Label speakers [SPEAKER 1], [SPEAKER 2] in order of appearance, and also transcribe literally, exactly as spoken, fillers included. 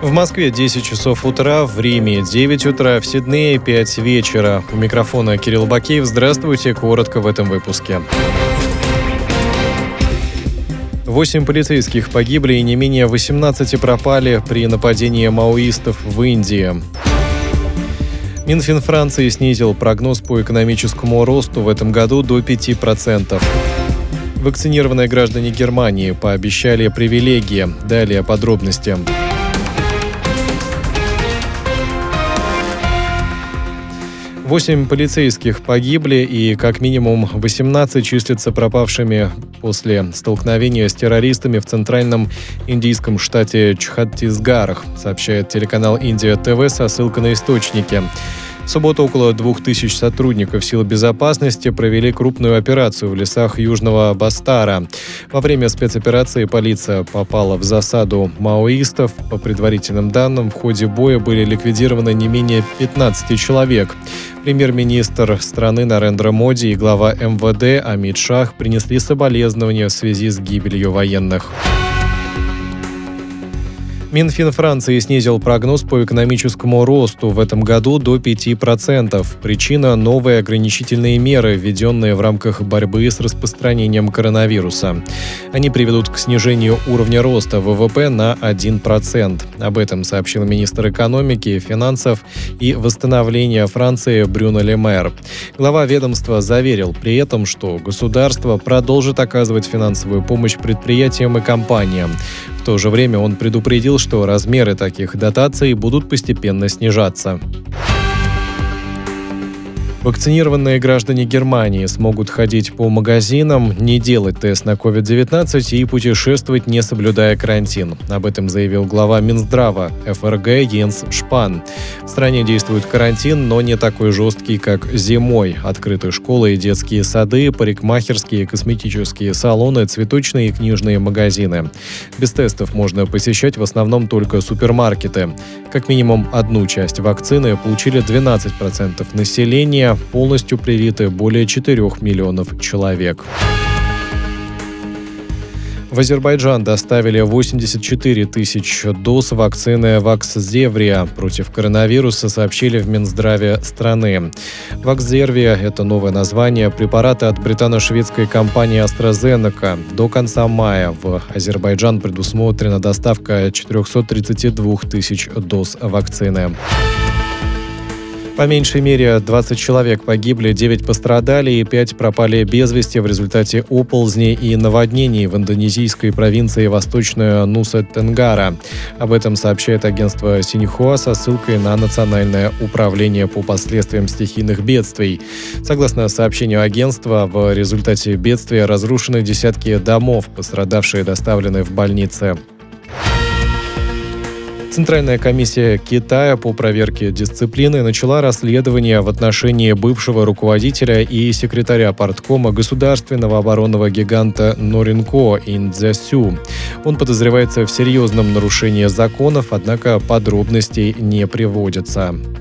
[SPEAKER 1] В Москве десять часов утра, в Риме девять утра, в Сиднее пять вечера. У микрофона Кирилл Бакеев. Здравствуйте, коротко в этом выпуске. Восемь полицейских погибли и не менее восемнадцати пропали при нападении маоистов в Индии. Минфин Франции снизил прогноз по экономическому росту в этом году до пяти процентов. Вакцинированные граждане Германии пообещали привилегии. Далее подробности. Восемь полицейских погибли и как минимум восемнадцать числятся пропавшими после столкновения с террористами в центральном индийском штате Чхаттисгарх, сообщает телеканал Индия ТВ со ссылкой на источники. В субботу около двух тысяч сотрудников сил безопасности провели крупную операцию в лесах Южного Бастара. Во время спецоперации полиция попала в засаду маоистов. По предварительным данным, в ходе боя были ликвидированы не менее пятнадцати человек. Премьер-министр страны Нарендра Моди и глава эм вэ дэ Амит Шах принесли соболезнования в связи с гибелью военных. Минфин Франции снизил прогноз по экономическому росту в этом году до пяти процентов. Причина – новые ограничительные меры, введенные в рамках борьбы с распространением коронавируса. Они приведут к снижению уровня роста вэ вэ пэ на один процент. Об этом сообщил министр экономики, финансов и восстановления Франции Брюно Ле Мэр. Глава ведомства заверил при этом, что государство продолжит оказывать финансовую помощь предприятиям и компаниям. В то же время он предупредил, что размеры таких дотаций будут постепенно снижаться. Вакцинированные граждане Германии смогут ходить по магазинам, не делать тест на ковид девятнадцать и путешествовать, не соблюдая карантин. Об этом заявил глава Минздрава эф эр гэ Йенс Шпан. В стране действует карантин, но не такой жесткий, как зимой. Открыты школы и детские сады, парикмахерские, косметические салоны, цветочные и книжные магазины. Без тестов можно посещать в основном только супермаркеты. Как минимум одну часть вакцины получили двенадцать процентов населения. Полностью привиты более четырёх миллионов человек. В Азербайджан доставили восемьдесят четыре тысячи доз вакцины Ваксзеврия против коронавируса, сообщили в Минздраве страны. Ваксзеврия – это новое название препарата от британо-шведской компании AstraZeneca. До конца мая в Азербайджан предусмотрена доставка четырехсот тридцати двух тысяч доз вакцины. По меньшей мере двадцать человек погибли, девять пострадали и пять пропали без вести в результате оползней и наводнений в индонезийской провинции Восточная Нуса-Тенгара. Об этом сообщает агентство Синьхуа со ссылкой на Национальное управление по последствиям стихийных бедствий. Согласно сообщению агентства, в результате бедствия разрушены десятки домов, пострадавшие доставлены в больницы. Центральная комиссия Китая по проверке дисциплины начала расследование в отношении бывшего руководителя и секретаря парткома государственного оборонного гиганта Норинко Ин Цзясю. Он подозревается в серьезном нарушении законов, однако подробностей не приводятся.